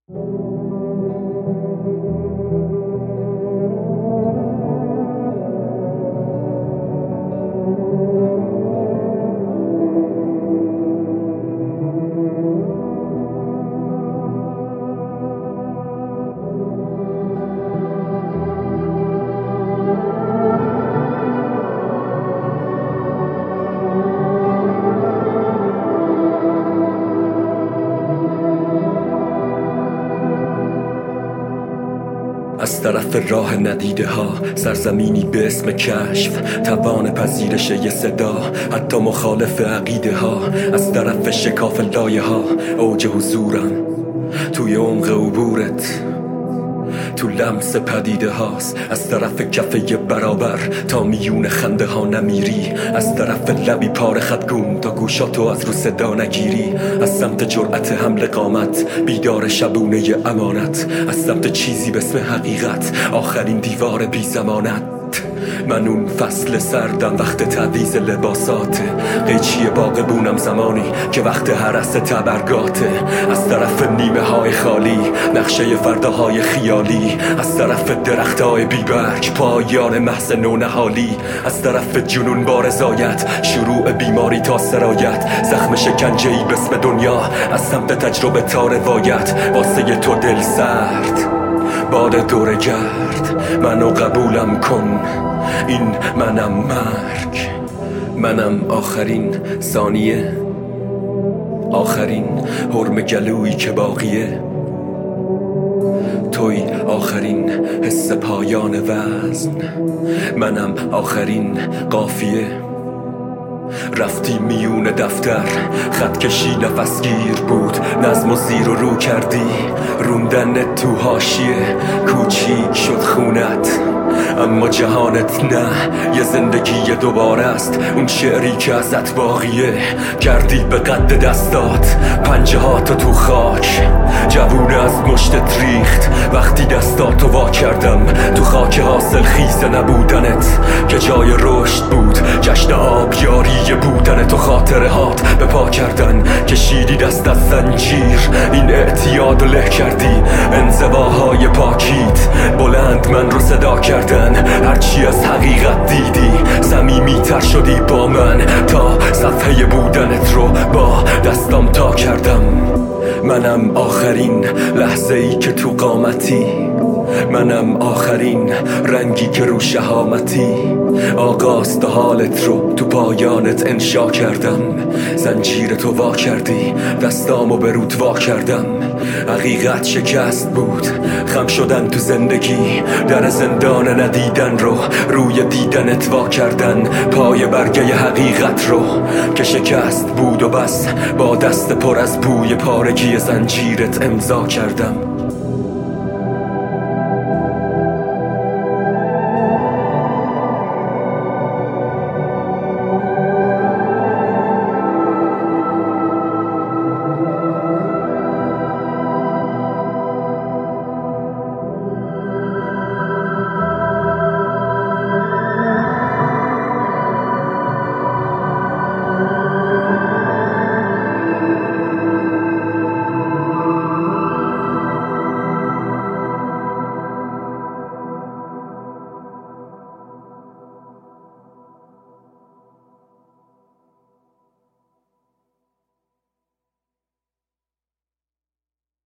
از طرف راه ندیده ها، سرزمینی به اسم کشف، توان پذیرش یه صدا حتی مخالف عقیده ها. از طرف شکاف لایه ها، اوج حضورم توی عمق عبورت، تو لمس پدیده هاست. از طرف کفه برابر تا میون خنده ها نمیری، از طرف لبی پاره خطگون تا گوشاتو از رو صدا نگیری. از سمت جرأت حمل قامت، بیدار شبونه امانت، از سمت چیزی به اسم حقیقت، آخرین دیوار بی زمانت. من اون فصل سردم وقت تعویض لباساته، قیچی باغبونم زمانی که وقت هرس تبرگاته. از طرف نیمه های خالی، نقشه فرداهای خیالی، از طرف درخت های بیبرگ، پایان محض نونهالی. از طرف جنون با رضایت، شروع بیماری تا سرایت، زخم شکنجه‌ای به اسم دنیا، از سمت تجربه تا روایت. واسه تو دل سرد، باد دوره گرد، منو قبولم کن، این منم مرگ، منم آخرین ثانیه، آخرین حرم گلویی که باقیه، توی آخرین حس پایان وزن، منم آخرین قافیه. رفتی میون دفتر، خط کشی نفسگیر بود، نظم و زیر و رو کردی، روندن تو حاشیه، کوچیک شد خونت اما جهانت نه. یه زندگی دوباره است، اون شعری که ازت باقیه. کردی به قد دستات، پنجه هاتو تو خاک، جوونه از مشتت ریخت وقتی دستاتو وا کردم. تو خاک حاصل خیز نبودنت که جای رشد بود، جشن آبیاری بودنت و خاطره هات به پا کردن. کشیدی دست از زنجیر، این اعتیاد له کردی، انزواهای پاکیت بلند من رو صدا کردن. هرچی از حقیقت دیدی، صمیمی تر شدی با من، تا صفحه بودنت رو با دستام تا کردم. منم آخرین لحظه ای که تو قامتی، منم آخرین رنگی که رو شهامتی. آغاز تا حالت رو تو پایانت انشا کردم، زنجیرتو وا کردی، دستامو به رود وا کردم. حقیقت شکست بود، خم شدن تو زندگی، در زندان ندیدن رو روی دیدنت وا کردن. پای برگه حقیقت رو که شکست بود و بس، با دست پر از بوی پارگی زنجیرت امضا کردم.